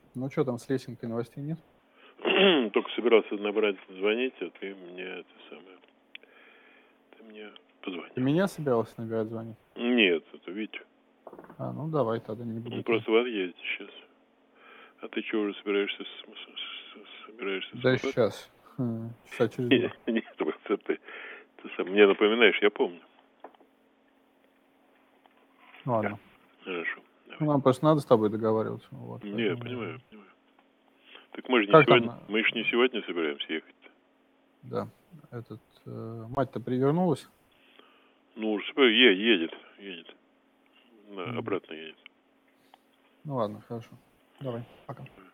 Ну что там с лесенкой, новостей нет? Только собирался набрать, звонить, а ты мне это самое. Ты мне Ты позвонил. меня собирался набирать, звонить? Нет, это Витя. Ну давай тогда, не буду Он тянуть. просто в отъезде сейчас. А ты что, уже собираешься собираешься Да смываться? сейчас. Часа через 2. Нет, просто ты сам мне напоминаешь, я помню. Да, Ладно. хорошо, Ну, давай. нам просто надо с тобой договариваться. Вот, Не, поэтому... понимаю, понимаю. Так мы же не Как сегодня, там, мы же не сегодня собираемся ехать. да, мать-то привернулась? Ну, уж едет. Мгм. Обратно едет. Ну ладно, хорошо. Давай, пока.